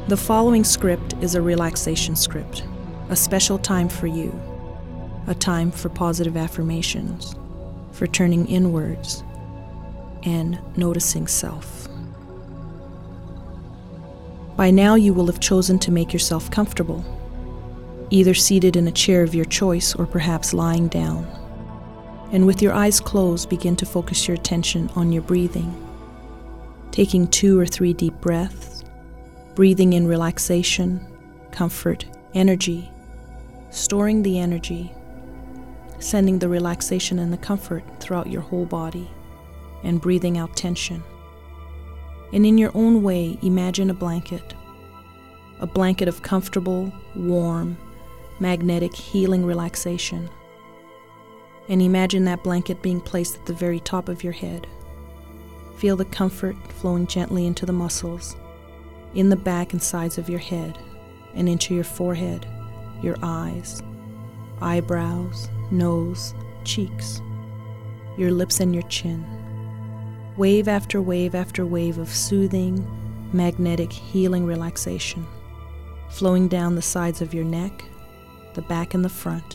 The following script is a relaxation script, a special time for you, a time for positive affirmations, for turning inwards, and noticing self. By now you will have chosen to make yourself comfortable, either seated in a chair of your choice or perhaps lying down. And with your eyes closed, begin to focus your attention on your breathing, taking 2 or 3 deep breaths, breathing in relaxation, comfort, energy, storing the energy, sending the relaxation and the comfort throughout your whole body, and breathing out tension. And in your own way, imagine a blanket of comfortable, warm, magnetic, healing relaxation. And imagine that blanket being placed at the very top of your head. Feel the comfort flowing gently into the muscles, in the back and sides of your head, and into your forehead, your eyes, eyebrows, nose, cheeks, your lips and your chin. Wave after wave after wave of soothing, magnetic, healing relaxation, flowing down the sides of your neck, the back and the front.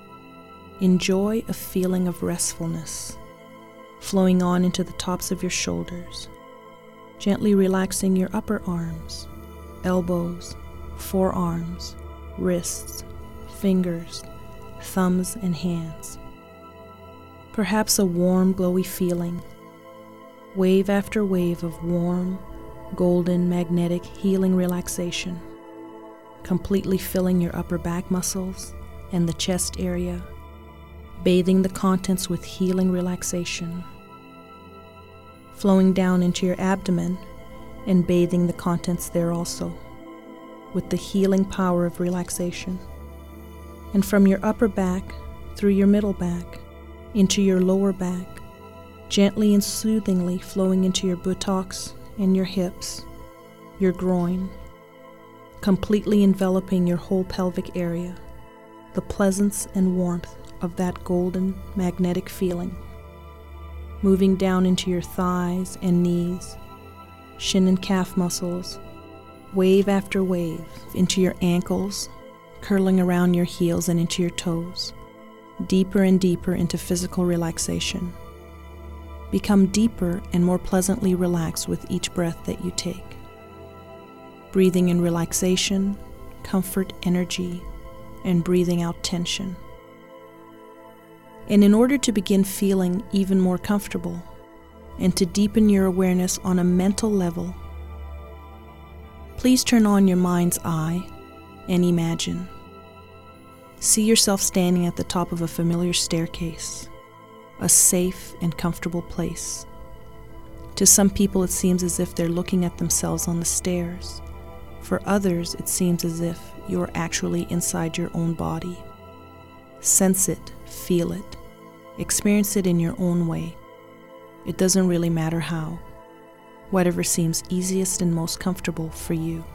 Enjoy a feeling of restfulness, flowing on into the tops of your shoulders, gently relaxing your upper arms, elbows, forearms, wrists, fingers, thumbs, and hands. Perhaps a warm, glowy feeling, wave after wave of warm, golden, magnetic, healing relaxation, completely filling your upper back muscles and the chest area, bathing the contents with healing relaxation, flowing down into your abdomen and bathing the contents there also, with the healing power of relaxation. And from your upper back, through your middle back, into your lower back, gently and soothingly flowing into your buttocks and your hips, your groin, completely enveloping your whole pelvic area, the pleasance and warmth of that golden, magnetic feeling, moving down into your thighs and knees, shin and calf muscles, wave after wave, into your ankles, curling around your heels and into your toes, deeper and deeper into physical relaxation. Become deeper and more pleasantly relaxed with each breath that you take. Breathing in relaxation, comfort, energy, and breathing out tension. And in order to begin feeling even more comfortable and to deepen your awareness on a mental level, please turn on your mind's eye and imagine. See yourself standing at the top of a familiar staircase, a safe and comfortable place. To some people, it seems as if they're looking at themselves on the stairs. For others, it seems as if you are actually inside your own body. Sense it, feel it, experience it in your own way. It doesn't really matter how. Whatever seems easiest and most comfortable for you.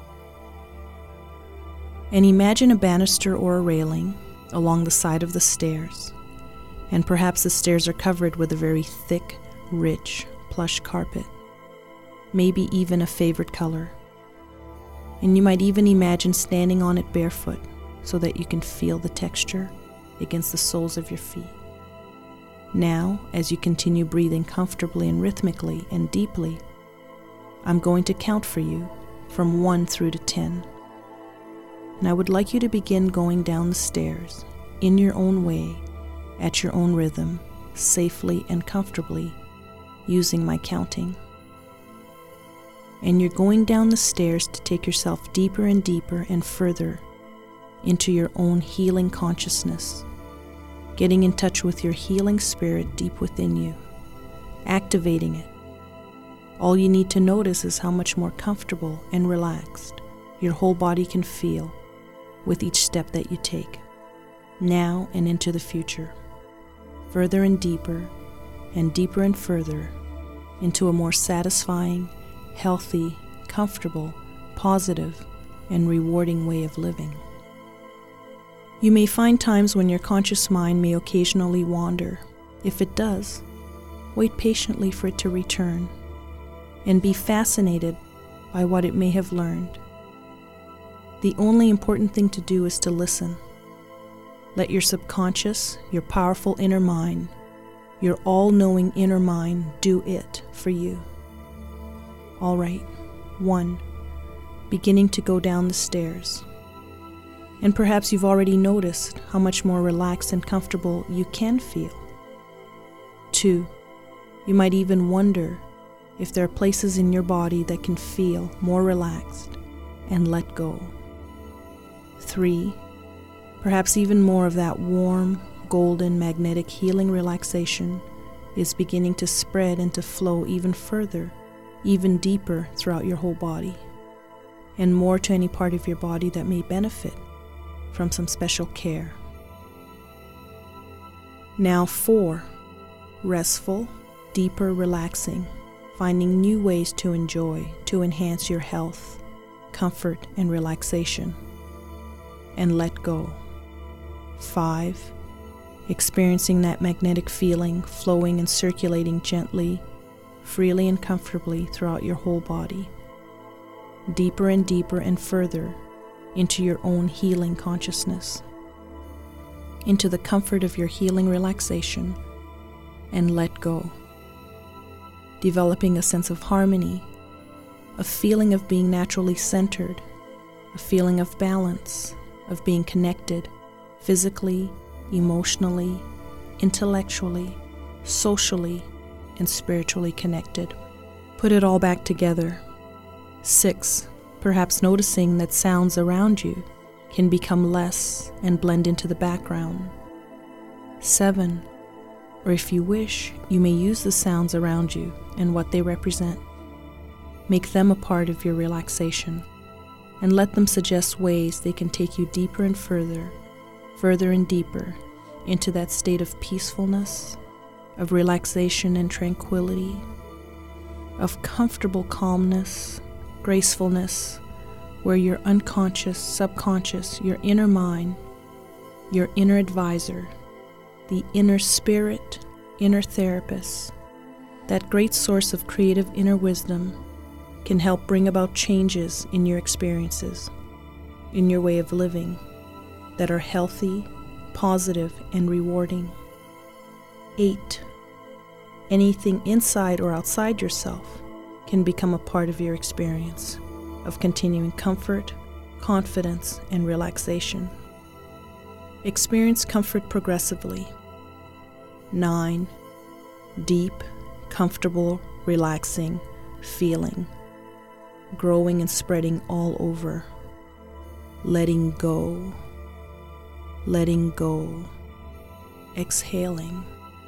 And imagine a banister or a railing along the side of the stairs, and perhaps the stairs are covered with a very thick, rich, plush carpet, maybe even a favorite color. And you might even imagine standing on it barefoot so that you can feel the texture against the soles of your feet. Now, as you continue breathing comfortably and rhythmically and deeply, I'm going to count for you from 1 through to 10. And I would like you to begin going down the stairs in your own way, at your own rhythm, safely and comfortably, using my counting. And you're going down the stairs to take yourself deeper and deeper and further into your own healing consciousness, getting in touch with your healing spirit deep within you, activating it. All you need to notice is how much more comfortable and relaxed your whole body can feel with each step that you take, now and into the future, further and deeper and further into a more satisfying, healthy, comfortable, positive, and rewarding way of living. You may find times when your conscious mind may occasionally wander. If it does, wait patiently for it to return and be fascinated by what it may have learned The only important thing to do is to listen. Let your subconscious, your powerful inner mind, your all-knowing inner mind do it for you. All right, 1. Beginning to go down the stairs. And perhaps you've already noticed how much more relaxed and comfortable you can feel. 2. You might even wonder if there are places in your body that can feel more relaxed and let go. 3. Perhaps even more of that warm, golden, magnetic healing relaxation is beginning to spread and to flow even further, even deeper throughout your whole body, and more to any part of your body that may benefit from some special care. Now 4. Restful, deeper relaxing, finding new ways to enjoy, to enhance your health, comfort, and relaxation. And let go. 5. Experiencing that magnetic feeling flowing and circulating gently, freely and comfortably throughout your whole body. Deeper and deeper and further into your own healing consciousness, into the comfort of your healing relaxation, and let go. Developing a sense of harmony, a feeling of being naturally centered, a feeling of balance, of being connected, physically, emotionally, intellectually, socially, and spiritually connected. Put it all back together. 6. Perhaps noticing that sounds around you can become less and blend into the background. 7. Or if you wish, you may use the sounds around you and what they represent. Make them a part of your relaxation, and let them suggest ways they can take you deeper and further and deeper into that state of peacefulness, of relaxation and tranquility, of comfortable calmness, gracefulness, where your unconscious, subconscious, your inner mind, your inner advisor, the inner spirit, inner therapist, that great source of creative inner wisdom, can help bring about changes in your experiences, in your way of living, that are healthy, positive, and rewarding. 8. Anything inside or outside yourself can become a part of your experience of continuing comfort, confidence, and relaxation. Experience comfort progressively. 9. Deep, comfortable, relaxing feeling, growing and spreading all over. Letting go, exhaling.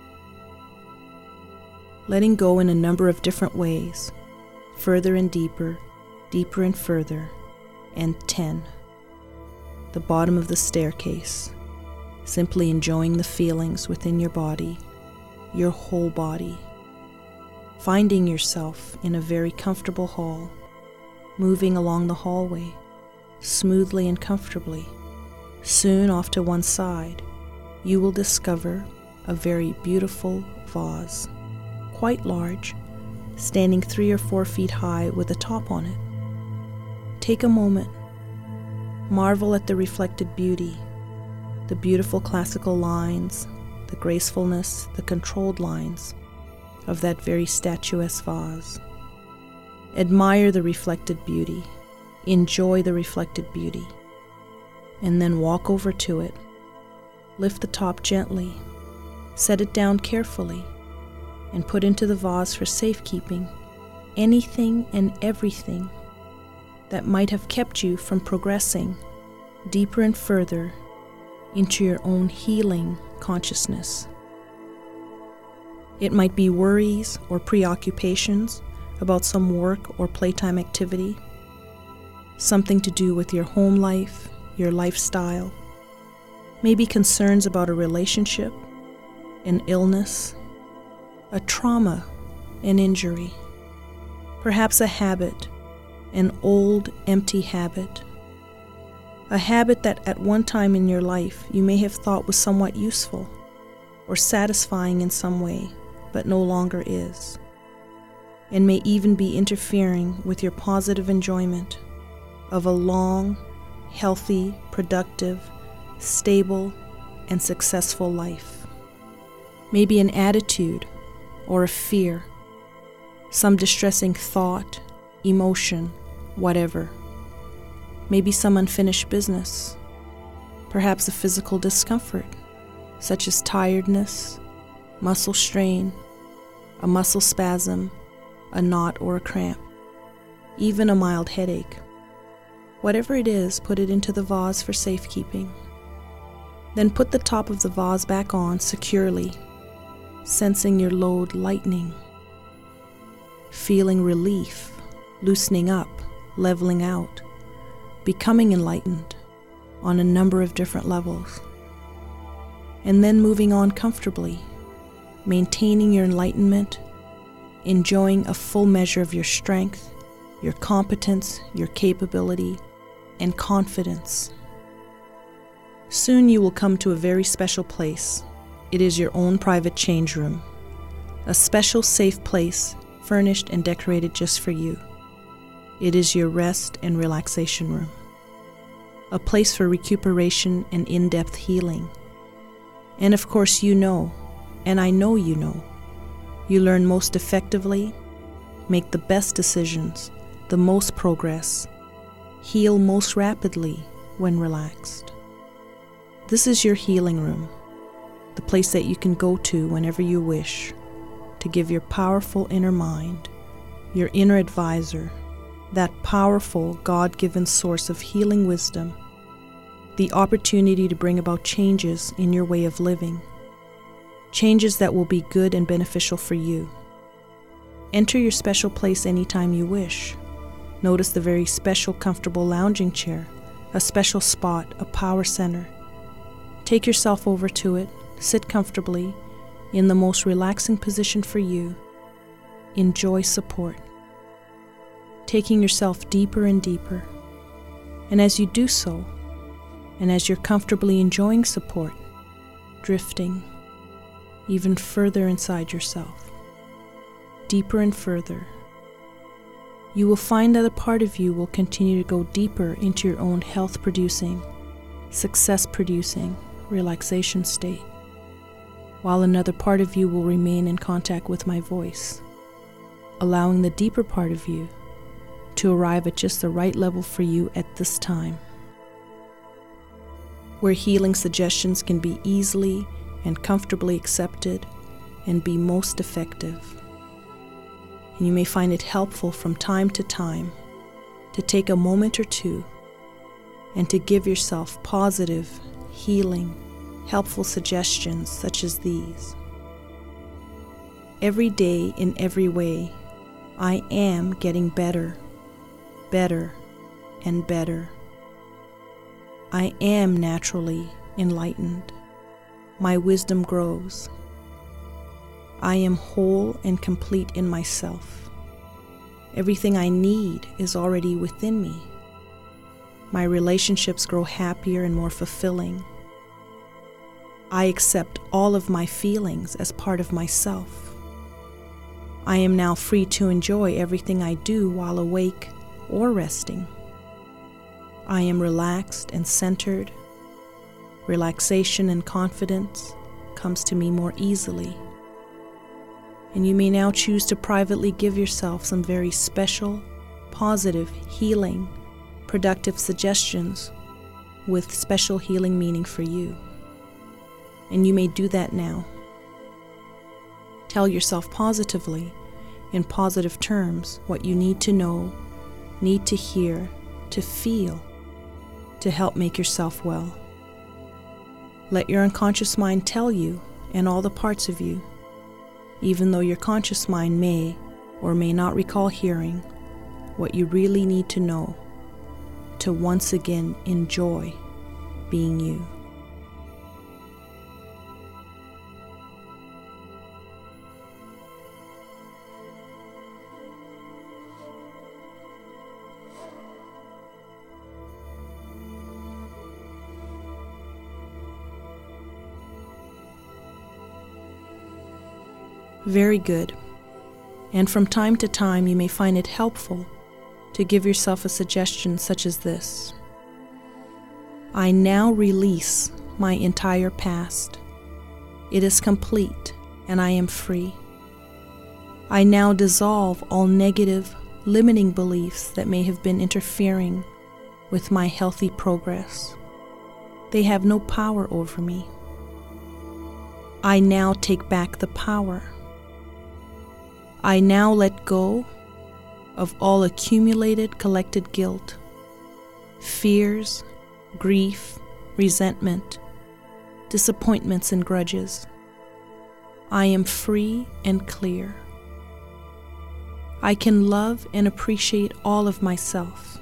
Letting go in a number of different ways, further and deeper, deeper and further, and 10. The bottom of the staircase, simply enjoying the feelings within your body, your whole body, finding yourself in a very comfortable hall, moving along the hallway, smoothly and comfortably. Soon off to one side, you will discover a very beautiful vase, quite large, standing 3 or 4 feet high with a top on it. Take a moment, marvel at the reflected beauty, the beautiful classical lines, the gracefulness, the controlled lines of that very statuesque vase. Admire the reflected beauty, enjoy the reflected beauty, and then walk over to it. Lift the top gently, set it down carefully, and put into the vase for safekeeping anything and everything that might have kept you from progressing deeper and further into your own healing consciousness. It might be worries or preoccupations about some work or playtime activity, something to do with your home life, your lifestyle, maybe concerns about a relationship, an illness, a trauma, an injury, perhaps a habit, an old, empty habit, a habit that at one time in your life you may have thought was somewhat useful or satisfying in some way, but no longer is, and may even be interfering with your positive enjoyment of a long, healthy, productive, stable, and successful life. Maybe an attitude or a fear, some distressing thought, emotion, whatever. Maybe some unfinished business, perhaps a physical discomfort, such as tiredness, muscle strain, a muscle spasm, a knot or a cramp, even a mild headache. Whatever it is, put it into the vase for safekeeping. Then put the top of the vase back on securely, sensing your load lightening, feeling relief, loosening up, leveling out, becoming enlightened on a number of different levels. And then moving on comfortably, maintaining your enlightenment, enjoying a full measure of your strength, your competence, your capability, and confidence. Soon you will come to a very special place. It is your own private change room, a special safe place furnished and decorated just for you. It is your rest and relaxation room, a place for recuperation and in-depth healing. And of course you know, and I know you know, you learn most effectively, make the best decisions, the most progress, heal most rapidly when relaxed. This is your healing room, the place that you can go to whenever you wish to give your powerful inner mind, your inner advisor, that powerful God-given source of healing wisdom, the opportunity to bring about changes in your way of living, changes that will be good and beneficial for you. Enter your special place anytime you wish. Notice the very special, comfortable lounging chair, a special spot, a power center. Take yourself over to it, sit comfortably, in the most relaxing position for you. Enjoy support, taking yourself deeper and deeper. And as you do so, and as you're comfortably enjoying support, drifting even further inside yourself, deeper and further, you will find that a part of you will continue to go deeper into your own health-producing, success-producing, relaxation state, while another part of you will remain in contact with my voice, allowing the deeper part of you to arrive at just the right level for you at this time, where healing suggestions can be easily and comfortably accepted and be most effective. And you may find it helpful from time to time to take a moment or two and to give yourself positive, healing, helpful suggestions such as these. Every day, in every way, I am getting better, better, and better. I am naturally enlightened. My wisdom grows. I am whole and complete in myself. Everything I need is already within me. My relationships grow happier and more fulfilling. I accept all of my feelings as part of myself. I am now free to enjoy everything I do while awake or resting. I am relaxed and centered. Relaxation and confidence comes to me more easily. And you may now choose to privately give yourself some very special, positive, healing, productive suggestions with special healing meaning for you. And you may do that now. Tell yourself positively, in positive terms, what you need to know, need to hear, to feel, to help make yourself well. Let your unconscious mind tell you, and all the parts of you, even though your conscious mind may or may not recall hearing, what you really need to know to once again enjoy being you. Very good. And from time to time you may find it helpful to give yourself a suggestion such as this. I now release my entire past. It is complete and I am free. I now dissolve all negative, limiting beliefs that may have been interfering with my healthy progress. They have no power over me. I now take back the power. I now let go of all accumulated collected guilt, fears, grief, resentment, disappointments, and grudges. I am free and clear. I can love and appreciate all of myself.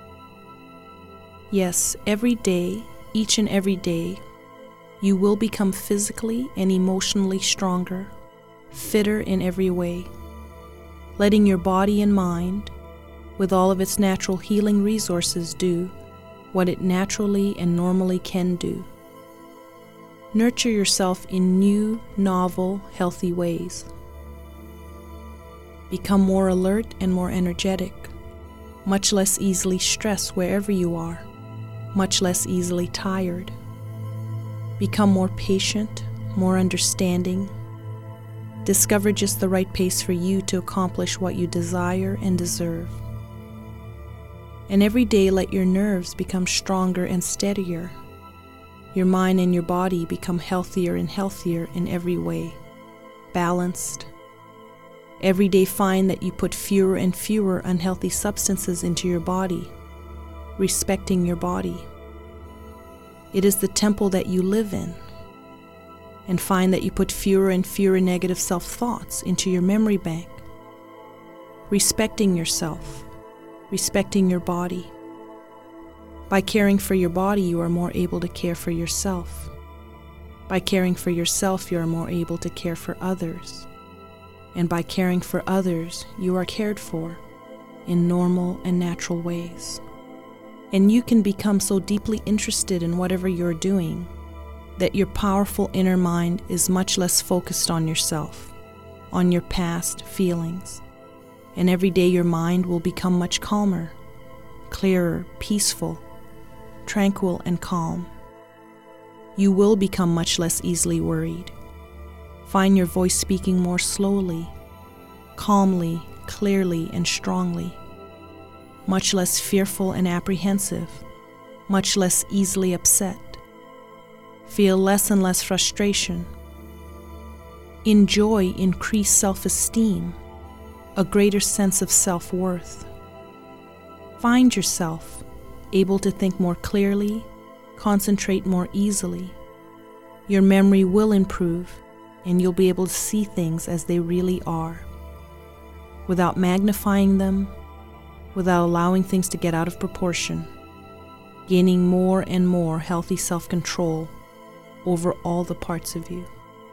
Yes, every day, each and every day, you will become physically and emotionally stronger, fitter in every way, letting your body and mind, with all of its natural healing resources, do what it naturally and normally can do. Nurture yourself in new, novel, healthy ways. Become more alert and more energetic, much less easily stressed wherever you are, much less easily tired. Become more patient, more understanding. Discover just the right pace for you to accomplish what you desire and deserve. And every day let your nerves become stronger and steadier. Your mind and your body become healthier and healthier in every way, balanced. Every day find that you put fewer and fewer unhealthy substances into your body, respecting your body. It is the temple that you live in. And find that you put fewer and fewer negative self-thoughts into your memory bank, respecting yourself, respecting your body. By caring for your body, you are more able to care for yourself. By caring for yourself, you are more able to care for others. And by caring for others, you are cared for in normal and natural ways. And you can become so deeply interested in whatever you're doing that your powerful inner mind is much less focused on yourself, on your past feelings. And every day your mind will become much calmer, clearer, peaceful, tranquil, and calm. You will become much less easily worried. Find your voice speaking more slowly, calmly, clearly, and strongly. Much less fearful and apprehensive, much less easily upset. Feel less and less frustration. Enjoy increased self-esteem, a greater sense of self-worth. Find yourself able to think more clearly, concentrate more easily. Your memory will improve, and you'll be able to see things as they really are, without magnifying them, without allowing things to get out of proportion, gaining more and more healthy self-control over all the parts of you.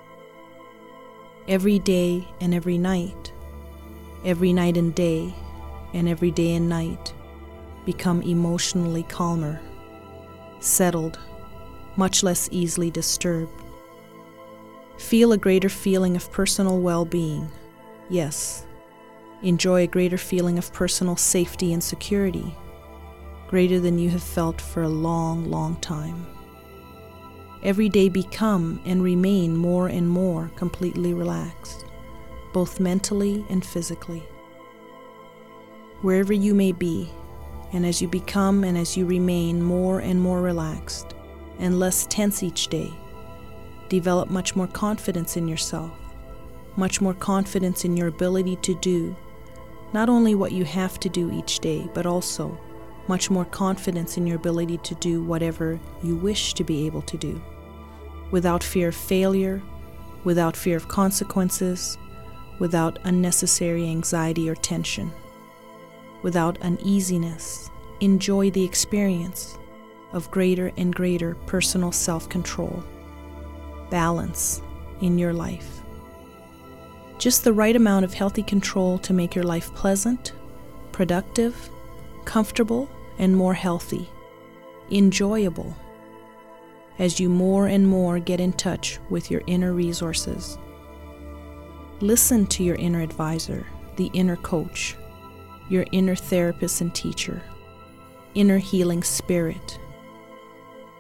Every day and every night and day, and every day and night, become emotionally calmer, settled, much less easily disturbed. Feel a greater feeling of personal well-being. Yes, enjoy a greater feeling of personal safety and security, greater than you have felt for a long, long time. Every day become and remain more and more completely relaxed, both mentally and physically. Wherever you may be, and as you become and as you remain more and more relaxed and less tense each day, develop much more confidence in yourself, much more confidence in your ability to do not only what you have to do each day, but also much more confidence in your ability to do whatever you wish to be able to do, without fear of failure, without fear of consequences, without unnecessary anxiety or tension, without uneasiness. Enjoy the experience of greater and greater personal self-control, balance in your life. Just the right amount of healthy control to make your life pleasant, productive, comfortable, and more healthy, enjoyable, as you more and more get in touch with your inner resources. Listen to your inner advisor, the inner coach, your inner therapist and teacher, inner healing spirit.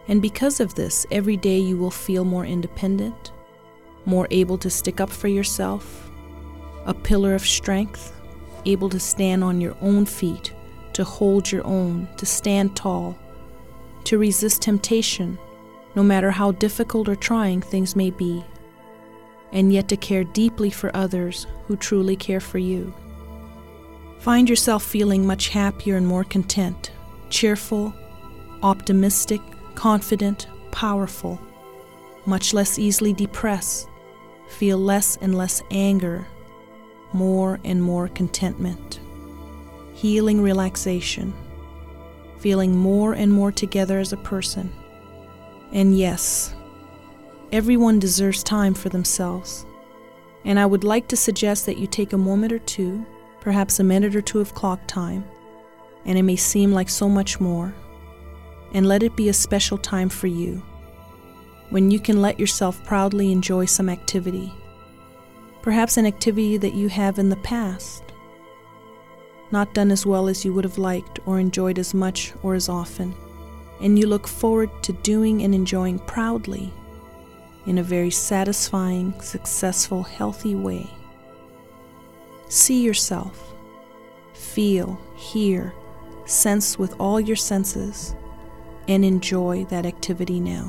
And because of this, every day you will feel more independent, more able to stick up for yourself, a pillar of strength, able to stand on your own feet, to hold your own, to stand tall, to resist temptation, no matter how difficult or trying things may be, and yet to care deeply for others who truly care for you. Find yourself feeling much happier and more content, cheerful, optimistic, confident, powerful, much less easily depressed, feel less and less anger, more and more contentment, healing relaxation, feeling more and more together as a person. And yes, everyone deserves time for themselves. And I would like to suggest that you take a moment or two, perhaps a minute or two of clock time, and it may seem like so much more, and let it be a special time for you, when you can let yourself proudly enjoy some activity, perhaps an activity that you have in the past, not done as well as you would have liked or enjoyed as much or as often, and you look forward to doing and enjoying proudly in a very satisfying, successful, healthy way. See yourself, feel, hear, sense with all your senses, and enjoy that activity now.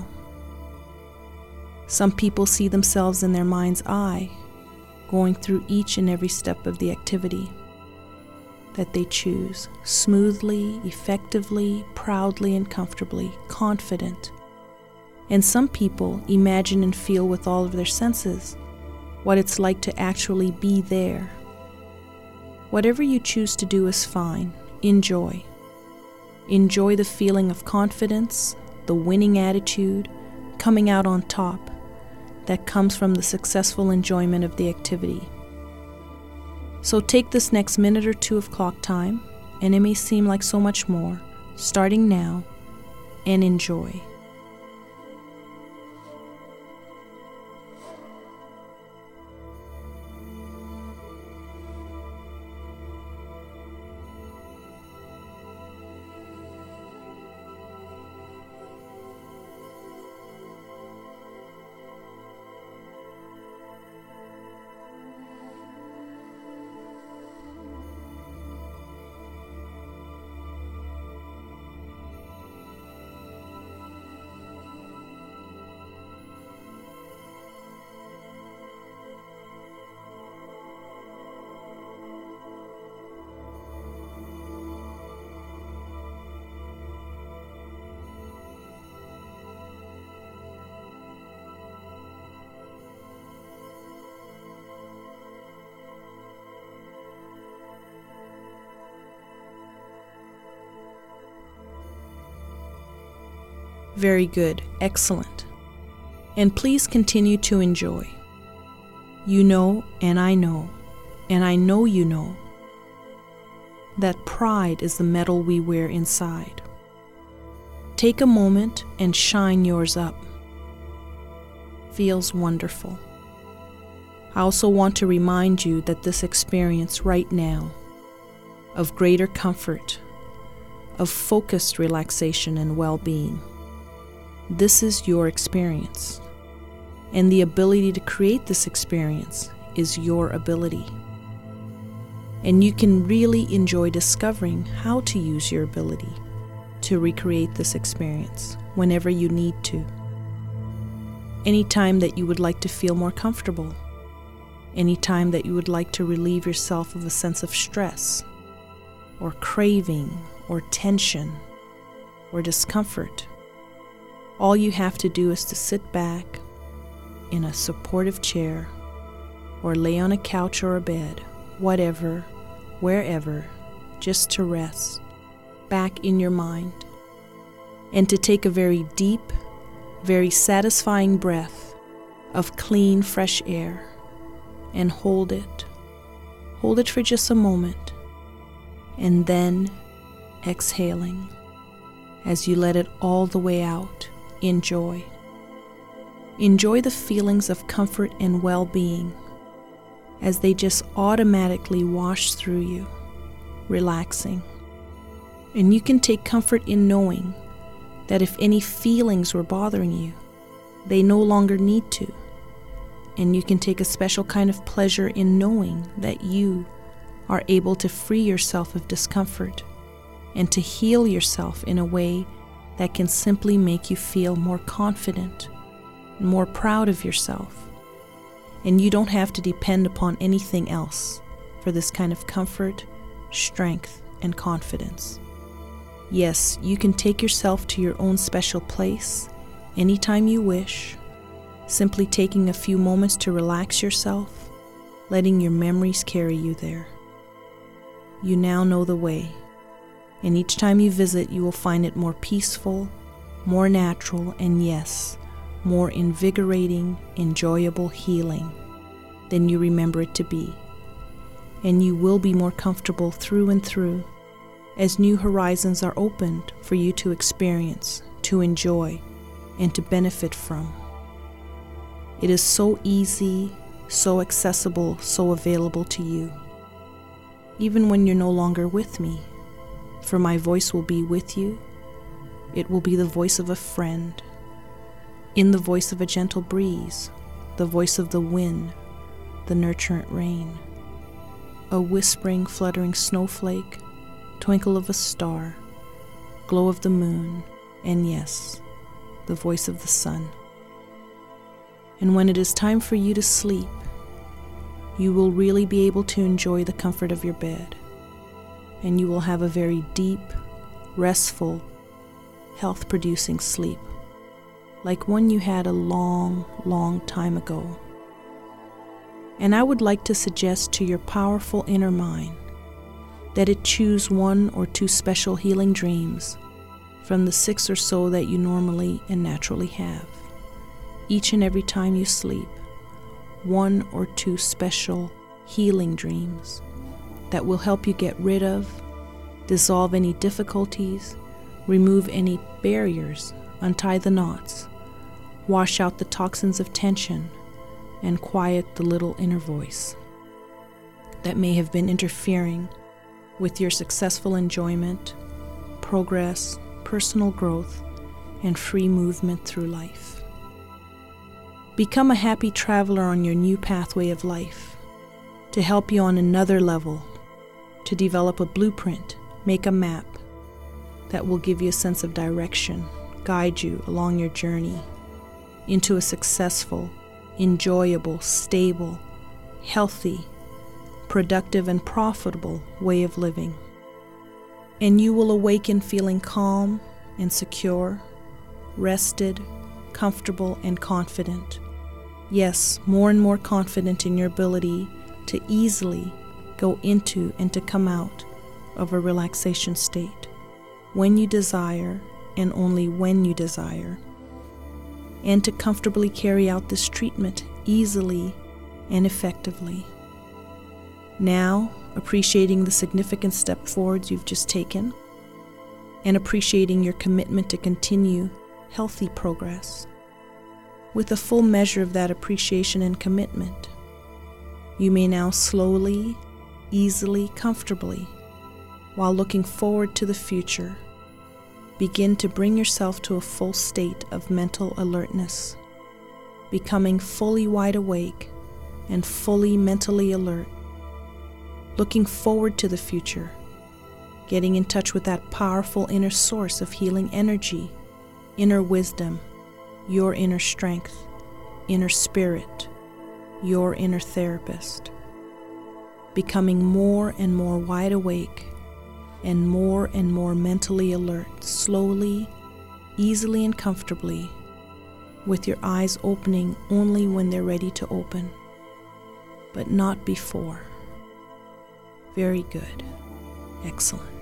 Some people see themselves in their mind's eye, going through each and every step of the activity that they choose, smoothly, effectively, proudly, and comfortably, confident. And some people imagine and feel with all of their senses what it's like to actually be there. Whatever you choose to do is fine. Enjoy. Enjoy the feeling of confidence, the winning attitude, coming out on top that comes from the successful enjoyment of the activity. So take this next minute or two of clock time, and it may seem like so much more, starting now, and enjoy. Very good, excellent. And please continue to enjoy. You know, and I know you know, that pride is the metal we wear inside. Take a moment and shine yours up. Feels wonderful. I also want to remind you that this experience right now of greater comfort, of focused relaxation and well-being, this is your experience, and the ability to create this experience is your ability. And you can really enjoy discovering how to use your ability to recreate this experience whenever you need to. Anytime that you would like to feel more comfortable, anytime that you would like to relieve yourself of a sense of stress, or craving, or tension, or discomfort, all you have to do is to sit back in a supportive chair or lay on a couch or a bed, whatever, wherever, just to rest back in your mind and to take a very deep, very satisfying breath of clean, fresh air and hold it. Hold it for just a moment and then exhaling as you let it all the way out. Enjoy. Enjoy the feelings of comfort and well-being as they just automatically wash through you, relaxing. And you can take comfort in knowing that if any feelings were bothering you, they no longer need to, and you can take a special kind of pleasure in knowing that you are able to free yourself of discomfort and to heal yourself in a way that can simply make you feel more confident, more proud of yourself. And you don't have to depend upon anything else for this kind of comfort, strength, and confidence. Yes, you can take yourself to your own special place anytime you wish, simply taking a few moments to relax yourself, letting your memories carry you there. You now know the way, and each time you visit, you will find it more peaceful, more natural, and yes, more invigorating, enjoyable healing than you remember it to be. And you will be more comfortable through and through as new horizons are opened for you to experience, to enjoy, and to benefit from. It is so easy, so accessible, so available to you. Even when you're no longer with me, for my voice will be with you. It will be the voice of a friend, in the voice of a gentle breeze, the voice of the wind, the nurturant rain, a whispering, fluttering snowflake, twinkle of a star, glow of the moon, and yes, the voice of the sun. And when it is time for you to sleep, you will really be able to enjoy the comfort of your bed, and you will have a very deep, restful, health-producing sleep, like one you had a long, long time ago. And I would like to suggest to your powerful inner mind that it choose 1 or 2 special healing dreams from the 6 or so that you normally and naturally have. Each and every time you sleep, 1 or 2 special healing dreams that will help you get rid of, dissolve any difficulties, remove any barriers, untie the knots, wash out the toxins of tension, and quiet the little inner voice that may have been interfering with your successful enjoyment, progress, personal growth, and free movement through life. Become a happy traveler on your new pathway of life, to help you on another level, to develop a blueprint, make a map that will give you a sense of direction, guide you along your journey into a successful, enjoyable, stable, healthy, productive, and profitable way of living. And you will awaken feeling calm and secure, rested, comfortable, and confident. Yes, more and more confident in your ability to easily go into and to come out of a relaxation state when you desire and only when you desire, and to comfortably carry out this treatment easily and effectively. Now, appreciating the significant step forwards you've just taken, and appreciating your commitment to continue healthy progress, with a full measure of that appreciation and commitment, you may now slowly, easily, comfortably, while looking forward to the future, begin to bring yourself to a full state of mental alertness, becoming fully wide awake and fully mentally alert, looking forward to the future, getting in touch with that powerful inner source of healing energy, inner wisdom, your inner strength, inner spirit, your inner therapist, becoming more and more wide awake and more mentally alert, slowly, easily, and comfortably, with your eyes opening only when they're ready to open, but not before. Very good. Excellent.